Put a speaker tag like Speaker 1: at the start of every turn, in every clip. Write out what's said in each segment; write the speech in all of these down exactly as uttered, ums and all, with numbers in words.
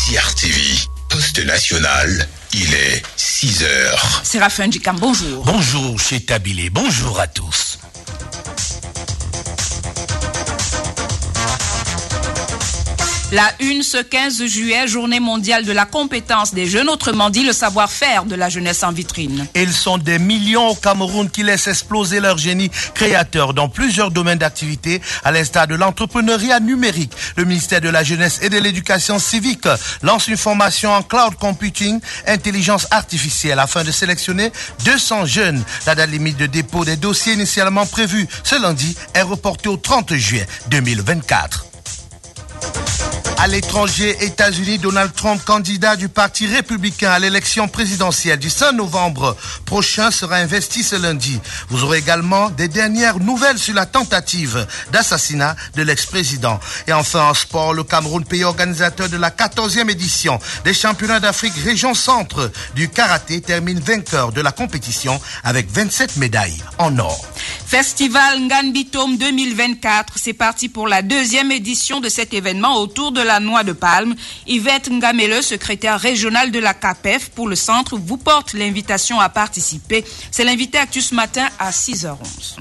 Speaker 1: C R T V, poste national, il est six heures.
Speaker 2: Séraphin Djikam, bonjour.
Speaker 3: Bonjour chez Tabilé, bonjour à tous.
Speaker 2: La une ce quinze juillet, journée mondiale de la compétence des jeunes, autrement dit le savoir-faire de la jeunesse en vitrine.
Speaker 3: Ils sont des millions au Cameroun qui laissent exploser leur génie créateur dans plusieurs domaines d'activité, à l'instar de l'entrepreneuriat numérique. Le ministère de la Jeunesse et de l'Éducation civique lance une formation en cloud computing, intelligence artificielle, afin de sélectionner deux cents jeunes. La date limite de dépôt des dossiers initialement prévue ce lundi est reportée au trente juillet deux mille vingt-quatre. À l'étranger, États-Unis, Donald Trump, candidat du Parti républicain à l'élection présidentielle du cinq novembre prochain, sera investi ce lundi. Vous aurez également des dernières nouvelles sur la tentative d'assassinat de l'ex-président. Et enfin, en sport, le Cameroun, pays organisateur de la quatorzième édition des championnats d'Afrique région centre du karaté, termine vainqueur de la compétition avec vingt-sept médailles en or.
Speaker 2: Festival Nganbitom deux mille vingt-quatre, c'est parti pour la deuxième édition de cet événement autour de la noix de palme. Yvette Ngamele, secrétaire régionale de la C A P E F pour le centre, vous porte l'invitation à participer. C'est l'invité actu ce matin à six heures onze.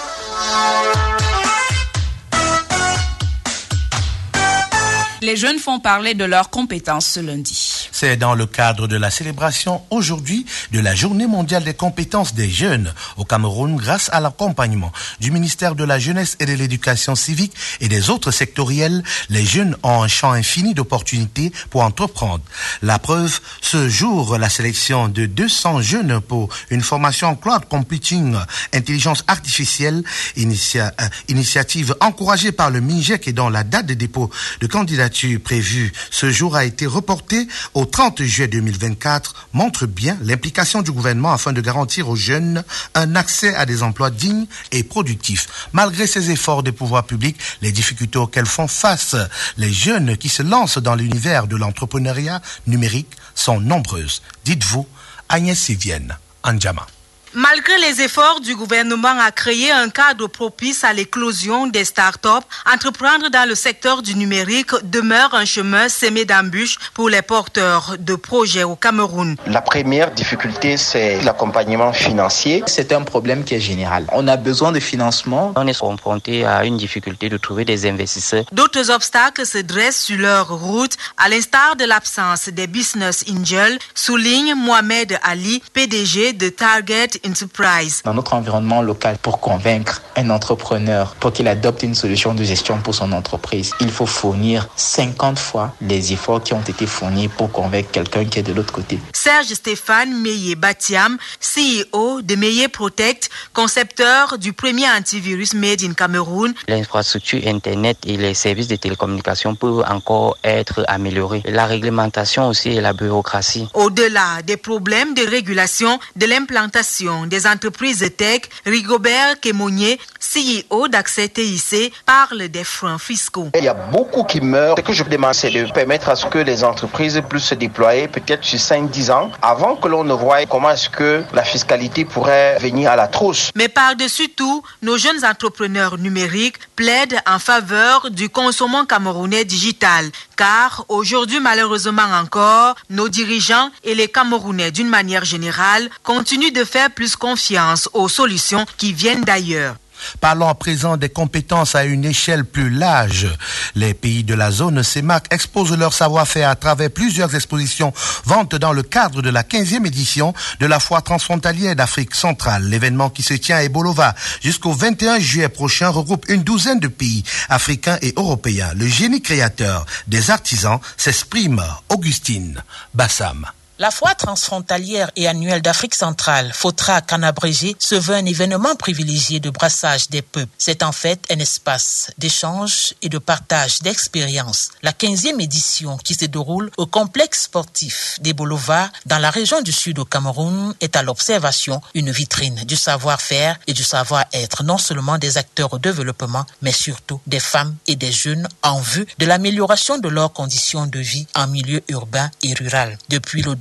Speaker 2: Les jeunes font parler de leurs compétences ce lundi.
Speaker 3: C'est dans le cadre de la célébration aujourd'hui de la Journée mondiale des compétences des jeunes au Cameroun, grâce à l'accompagnement du ministère de la Jeunesse et de l'Éducation civique et des autres sectoriels. Les jeunes ont un champ infini d'opportunités pour entreprendre. La preuve, ce jour, la sélection de deux cents jeunes pour une formation en cloud computing, intelligence artificielle, initia- euh, initiative encouragée par le MINJEC et dont la date de dépôt de candidature prévue ce jour a été reportée au trente juillet deux mille vingt-quatre, montre bien l'implication du gouvernement afin de garantir aux jeunes un accès à des emplois dignes et productifs. Malgré ces efforts des pouvoirs publics, les difficultés auxquelles font face les jeunes qui se lancent dans l'univers de l'entrepreneuriat numérique sont nombreuses. Dites-vous, Agnès Sivienne, Anjama.
Speaker 4: Malgré les efforts du gouvernement à créer un cadre propice à l'éclosion des start-up, entreprendre dans le secteur du numérique demeure un chemin semé d'embûches pour les porteurs de projets au Cameroun.
Speaker 5: La première difficulté, c'est l'accompagnement financier.
Speaker 6: C'est un problème qui est général. On a besoin de financement.
Speaker 7: On est confronté à une difficulté de trouver des investisseurs.
Speaker 4: D'autres obstacles se dressent sur leur route, à l'instar de l'absence des business angels, souligne Mohamed Ali, P D G de Target Enterprise.
Speaker 6: Dans notre environnement local, pour convaincre un entrepreneur, pour qu'il adopte une solution de gestion pour son entreprise, il faut fournir cinquante fois les efforts qui ont été fournis pour convaincre quelqu'un qui est de l'autre côté.
Speaker 4: Serge Stéphane Meyer-Batiam, C E O de Meyer Protect, concepteur du premier antivirus made in Cameroun.
Speaker 7: L'infrastructure Internet et les services de télécommunication peuvent encore être améliorés. La réglementation aussi et la bureaucratie.
Speaker 4: Au-delà des problèmes de régulation de l'implantation des entreprises tech, Rigobert Kémonier, C E O d'Accès T I C, parle des freins fiscaux.
Speaker 5: Il y a beaucoup qui meurent. Ce que je demande, c'est de permettre à ce que les entreprises puissent se déployer peut-être sur cinq dix ans avant que l'on ne voie comment est-ce que la fiscalité pourrait venir à la trousse.
Speaker 4: Mais par-dessus tout, nos jeunes entrepreneurs numériques plaident en faveur du consommant camerounais digital. Car aujourd'hui, malheureusement encore, nos dirigeants et les Camerounais d'une manière générale continuent de faire plus confiance aux solutions qui viennent d'ailleurs.
Speaker 3: Parlons à présent des compétences à une échelle plus large. Les pays de la zone C E M A C exposent leur savoir-faire à travers plusieurs expositions ventes dans le cadre de la quinzième édition de la Foire transfrontalière d'Afrique centrale. L'événement qui se tient à Ebolova jusqu'au vingt et un juillet prochain regroupe une douzaine de pays africains et européens. Le génie créateur des artisans s'exprime. Augustine Bassam.
Speaker 8: La foire transfrontalière et annuelle d'Afrique centrale, FOTRA Canabrégé, se veut un événement privilégié de brassage des peuples. C'est en fait un espace d'échange et de partage d'expériences. La quinzième édition qui se déroule au complexe sportif d'Ebolova dans la région du sud au Cameroun est à l'observation une vitrine du savoir-faire et du savoir-être, non seulement des acteurs au développement, mais surtout des femmes et des jeunes en vue de l'amélioration de leurs conditions de vie en milieu urbain et rural. Depuis le douze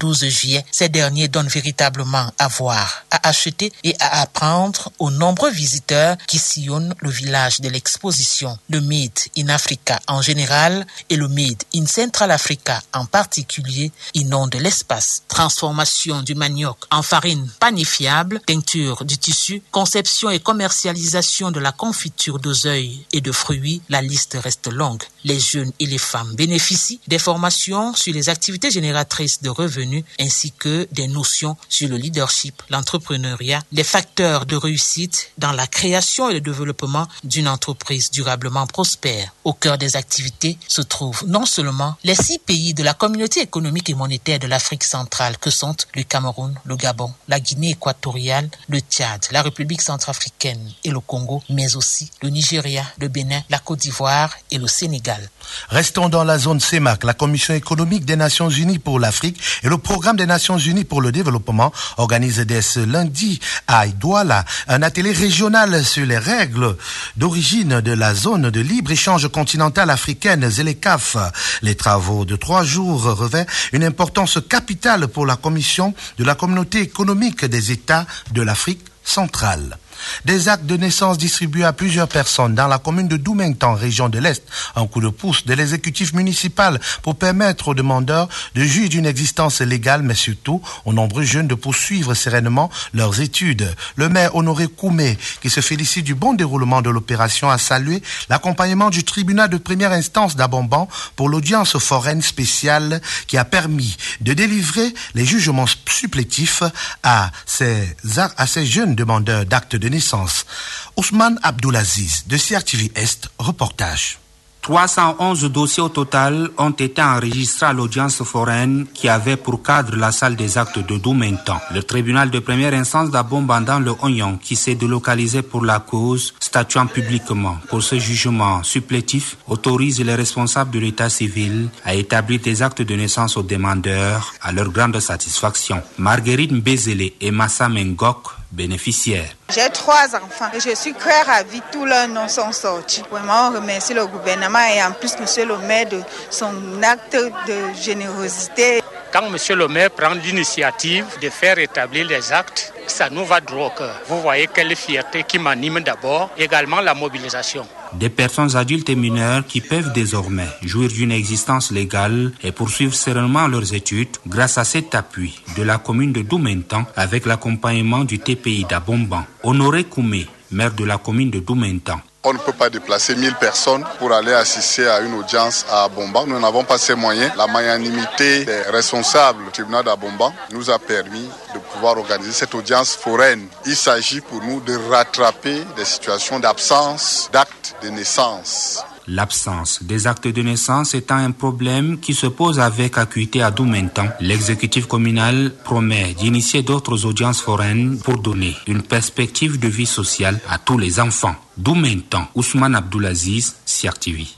Speaker 8: douze juillet, ces derniers donnent véritablement à voir, à acheter et à apprendre aux nombreux visiteurs qui sillonnent le village de l'exposition. Le Made in Africa en général et le Made in Central Africa en particulier inondent l'espace. Transformation du manioc en farine panifiable, teinture du tissu, conception et commercialisation de la confiture d'oseille et de fruits, la liste reste longue. Les jeunes et les femmes bénéficient des formations sur les activités génératrices de revenus ainsi que des notions sur le leadership, l'entrepreneuriat, les facteurs de réussite dans la création et le développement d'une entreprise durablement prospère. Au cœur des activités se trouvent non seulement les six pays de la communauté économique et monétaire de l'Afrique centrale que sont le Cameroun, le Gabon, la Guinée équatoriale, le Tchad, la République centrafricaine et le Congo, mais aussi le Nigeria, le Bénin, la Côte d'Ivoire et le Sénégal.
Speaker 3: Restons dans la zone C E M A C. La Commission économique des Nations Unies pour l'Afrique et le Programme des Nations Unies pour le développement organisent dès ce lundi à Douala un atelier régional sur les règles d'origine de la zone de libre-échange continentale africaine, ZLECAf. Les travaux de trois jours revêtent une importance capitale pour la Commission de la Communauté économique des États de l'Afrique centrale. Des actes de naissance distribués à plusieurs personnes dans la commune de Doumengtan, région de l'Est, un coup de pouce de l'exécutif municipal pour permettre aux demandeurs de jouir d'une existence légale, mais surtout aux nombreux jeunes de poursuivre sereinement leurs études. Le maire Honoré Koumé, qui se félicite du bon déroulement de l'opération, a salué l'accompagnement du tribunal de première instance d'Abomban pour l'audience foraine spéciale qui a permis de délivrer les jugements supplétifs à ces, à ces jeunes demandeurs d'actes de naissance. Ousmane Abdoulaziz de C R T V Est, reportage.
Speaker 9: trois cent onze dossiers au total ont été enregistrés à l'audience foraine qui avait pour cadre la salle des actes de Doumengtan. Le tribunal de première instance d'Abomban dans le Onyon, qui s'est délocalisé pour la cause, statuant publiquement pour ce jugement supplétif, autorise les responsables de l'état civil à établir des actes de naissance aux demandeurs à leur grande satisfaction. Marguerite Mbezele et Massa Mengok, bénéficiaires.
Speaker 10: J'ai trois enfants et je suis très ravie, tous leurs noms sont sortis. Vraiment, on remercie le gouvernement et en plus monsieur le maire de son acte de générosité.
Speaker 11: Quand monsieur le maire prend l'initiative de faire établir les actes, ça nous va droit au cœur. Vous voyez quelle fierté qui m'anime d'abord, également la mobilisation.
Speaker 9: Des personnes adultes et mineures qui peuvent désormais jouir d'une existence légale et poursuivre sereinement leurs études grâce à cet appui de la commune de Doumengtan avec l'accompagnement du T P I d'Abomban. Honoré Koumé, maire de la commune de Doumengtan.
Speaker 12: On ne peut pas déplacer mille personnes pour aller assister à une audience à Abomban. Nous n'avons pas ces moyens. La magnanimité des responsables du tribunal d'Abomban nous a permis de pouvoir organiser cette audience foraine. Il s'agit pour nous de rattraper des situations d'absence d'actes de naissance.
Speaker 9: L'absence des actes de naissance étant un problème qui se pose avec acuité à Doumengtan, l'exécutif communal promet d'initier d'autres audiences foraines pour donner une perspective de vie sociale à tous les enfants. Doumengtan, Ousmane Abdoulaziz, C R T V.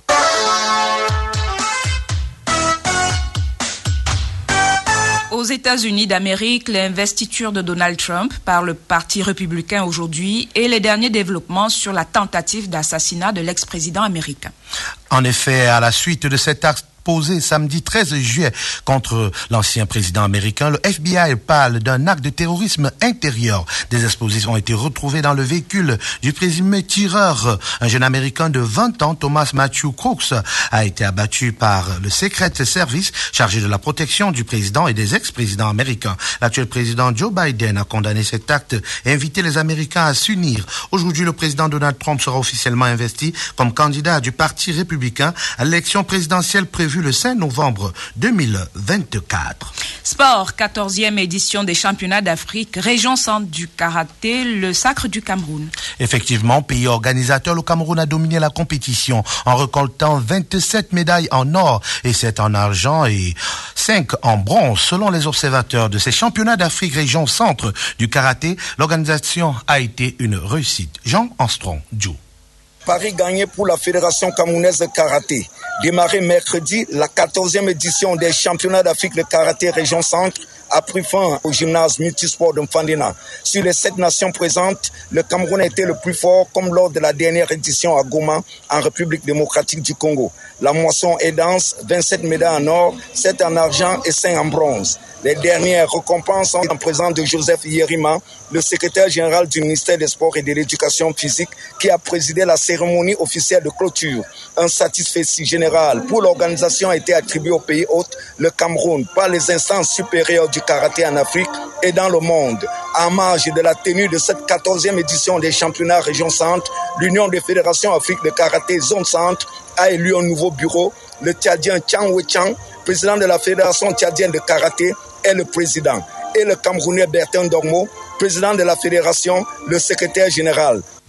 Speaker 2: Aux États-Unis d'Amérique, l'investiture de Donald Trump par le Parti républicain aujourd'hui et les derniers développements sur la tentative d'assassinat de l'ex-président américain.
Speaker 3: En effet, à la suite de cet acte posé samedi treize juillet contre l'ancien président américain, le F B I parle d'un acte de terrorisme intérieur. Des explosifs ont été retrouvés dans le véhicule du présumé tireur. Un jeune américain de vingt ans, Thomas Matthew Crooks, a été abattu par le Secret Service chargé de la protection du président et des ex-présidents américains. L'actuel président Joe Biden a condamné cet acte et invité les Américains à s'unir. Aujourd'hui, le président Donald Trump sera officiellement investi comme candidat du Parti républicain à l'élection présidentielle prévue le cinq novembre deux mille vingt-quatre.
Speaker 2: Sport, quatorzième édition des championnats d'Afrique, région centre du karaté, le sacre du Cameroun.
Speaker 3: Effectivement, pays organisateur, le Cameroun a dominé la compétition en récoltant vingt-sept médailles en or et sept en argent et cinq en bronze. Selon les observateurs de ces championnats d'Afrique, région centre du karaté, l'organisation a été une réussite. Jean Armstrong, Joe.
Speaker 13: Paris gagné pour la Fédération camerounaise de karaté. Démarré mercredi, la quatorzième édition des championnats d'Afrique de karaté région centre a pris fin au gymnase multisport de Mfandena. Sur les sept nations présentes, le Cameroun a été le plus fort comme lors de la dernière édition à Goma en République démocratique du Congo. La moisson est dense, vingt-sept médailles en or, sept en argent et cinq en bronze. Les dernières récompenses sont en présence de Joseph Yerima, le secrétaire général du ministère des Sports et de l'Éducation physique, qui a présidé la cérémonie officielle de clôture. Un satisfecit général pour l'organisation a été attribué au pays hôte, le Cameroun, par les instances supérieures du karaté en Afrique et dans le monde. En marge de la tenue de cette quatorzième édition des championnats Région Centre, l'Union des fédérations Afrique de karaté Zone Centre a élu un nouveau bureau. Le Tchadien Chang Wei-Chang, président de la Fédération tchadienne de karaté, est le président. Et le Camerounais Bertin Dormo, président de la fédération, le secrétaire général.